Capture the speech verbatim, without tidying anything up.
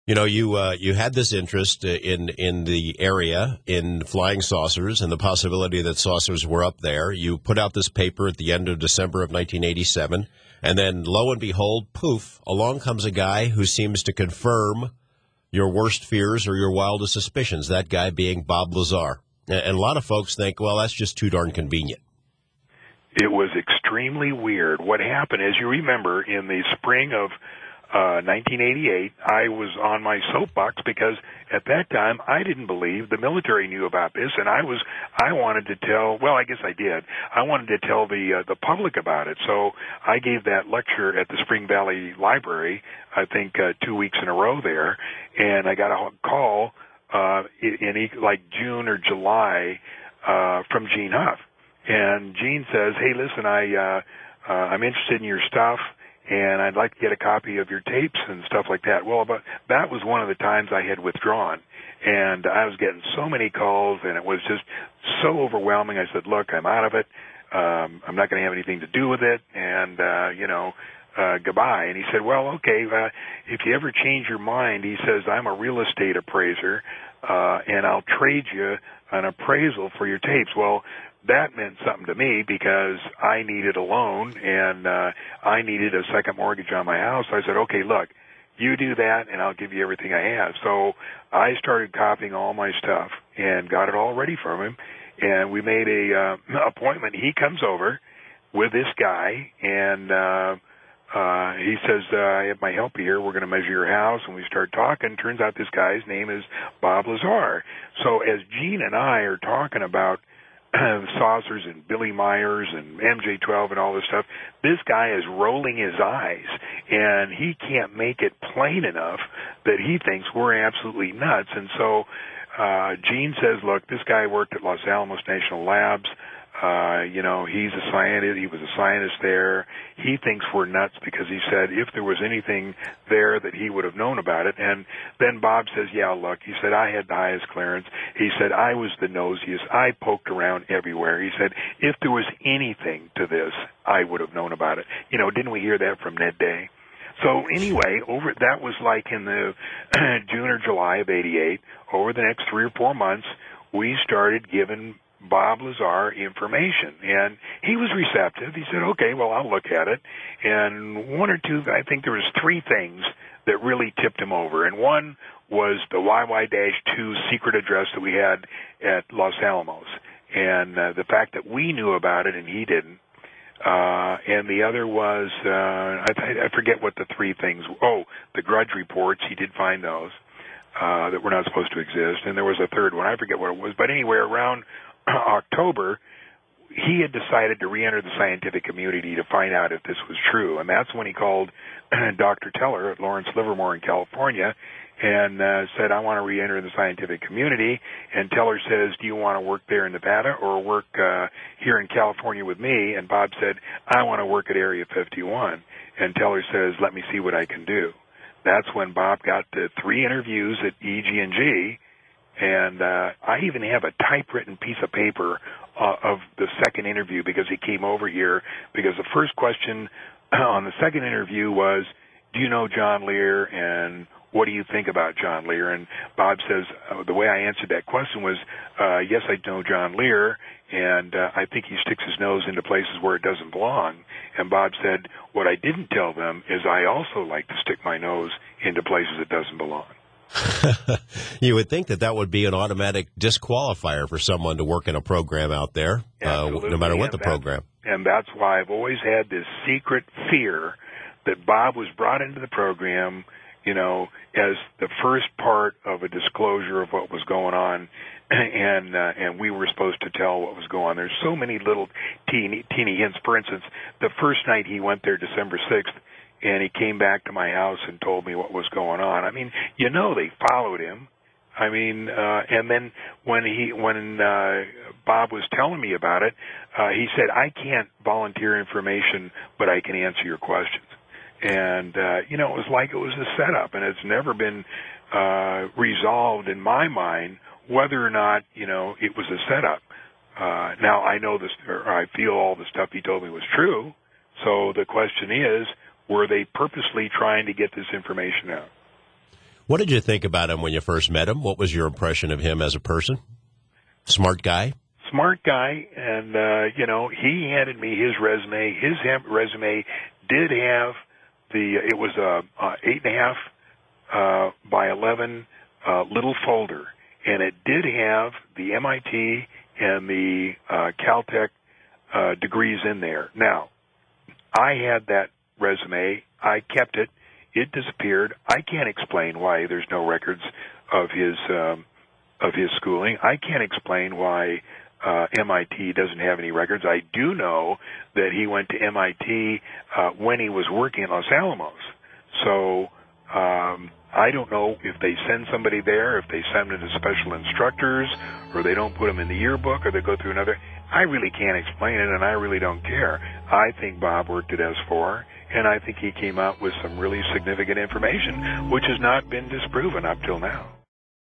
You know, you uh, you had this interest in in the area in flying saucers and the possibility that saucers were up there. You put out this paper at the end of December of nineteen eighty-seven, and then lo and behold, poof, along comes a guy who seems to confirm your worst fears or your wildest suspicions, that guy being Bob Lazar. And a lot of folks think, well, that's just too darn convenient. It was extremely weird. What happened, as you remember, in the spring of uh, nineteen eighty-eight, I was on my soapbox because at that time I didn't believe the military knew about this, and I was I wanted to tell. Well, I guess I did. I wanted to tell the uh, the public about it. So I gave that lecture at the Spring Valley Library. I think uh, two weeks in a row there, and I got a call uh, in, in like June or July uh, from Gene Huff. And Gene says, hey, listen, I, uh, uh, I'm interested in your stuff, and I'd like to get a copy of your tapes and stuff like that. Well, but that was one of the times I had withdrawn, and I was getting so many calls, and it was just so overwhelming. I said, look, I'm out of it. Um, I'm not going to have anything to do with it, and, uh, you know, uh, goodbye. And he said, well, okay, uh, if you ever change your mind, he says, I'm a real estate appraiser, uh, and I'll trade you an appraisal for your tapes. Well, that meant something to me because I needed a loan and uh, I needed a second mortgage on my house. So I said, okay, look, you do that and I'll give you everything I have. So I started copying all my stuff and got it all ready for him. And we made a uh, appointment. He comes over with this guy and uh, uh, he says, uh, I have my helper here. We're going to measure your house. And we start talking. Turns out this guy's name is Bob Lazar. So as Gene and I are talking about saucers and Billy Myers and M J twelve and all this stuff, this guy is rolling his eyes, and he can't make it plain enough that he thinks we're absolutely nuts. And so uh, Gene says, look, this guy worked at Los Alamos National Labs. Uh, you know, he's a scientist. He was a scientist there. He thinks we're nuts because he said if there was anything there that he would have known about it. And then Bob says, yeah, look, he said, I had the highest clearance. He said, I was the nosiest. I poked around everywhere. He said, if there was anything to this, I would have known about it. You know, didn't we hear that from Ned Day? So anyway, over that was like in the June or July of eighty-eight. Over the next three or four months, we started giving Bob Lazar information, and he was receptive. He said, okay, well, I'll look at it. And one or two, I think there was three things that really tipped him over, and one was the Y Y two secret address that we had at Los Alamos, and uh, the fact that we knew about it and he didn't. Uh, and the other was, uh, I, I forget what the three things, oh, the grudge reports, he did find those, uh, that were not supposed to exist. And there was a third one, I forget what it was, but anyway, around October, he had decided to re-enter the scientific community to find out if this was true. And that's when he called Doctor Teller at Lawrence Livermore in California and uh, said, I want to re-enter the scientific community. And Teller says, do you want to work there in Nevada or work uh, here in California with me? And Bob said, I want to work at Area fifty-one. And Teller says, let me see what I can do. That's when Bob got the three interviews at E G and G. And uh, I even have a typewritten piece of paper uh, of the second interview because he came over here. Because the first question on the second interview was, do you know John Lear, and what do you think about John Lear? And Bob says, uh, the way I answered that question was, uh, yes, I know John Lear, and uh, I think he sticks his nose into places where it doesn't belong. And Bob said, what I didn't tell them is I also like to stick my nose into places it doesn't belong. You would think that that would be an automatic disqualifier for someone to work in a program out there, uh, no matter what the program. And that's why I've always had this secret fear that Bob was brought into the program, you know, as the first part of a disclosure of what was going on, and uh, and we were supposed to tell what was going on. There's so many little teeny, teeny hints. For instance, the first night he went there, December sixth, and he came back to my house and told me what was going on. I mean, you know, they followed him. I mean, uh, and then when he, when, uh, Bob was telling me about it, uh, he said, I can't volunteer information, but I can answer your questions. And, uh, you know, it was like it was a setup, and it's never been, uh, resolved in my mind whether or not, you know, it was a setup. Uh, now I know this, or I feel all the stuff he told me was true. So the question is, were they purposely trying to get this information out? What did you think about him when you first met him? What was your impression of him as a person? Smart guy? Smart guy, and, uh, you know, he handed me his resume. His hem- resume did have the, it was a, a eight and a half uh, by eleven uh, little folder, and it did have the M I T and the uh, Caltech uh, degrees in there. Now, I had that resume. I kept it. It disappeared. I can't explain why there's no records of his um, of his schooling. I can't explain why uh, M I T doesn't have any records. I do know that he went to M I T uh, when he was working in Los Alamos. So um, I don't know if they send somebody there, if they send them to special instructors, or they don't put them in the yearbook, or they go through another. I really can't explain it, and I really don't care. I think Bob worked at S four, and I think he came out with some really significant information, which has not been disproven up till now.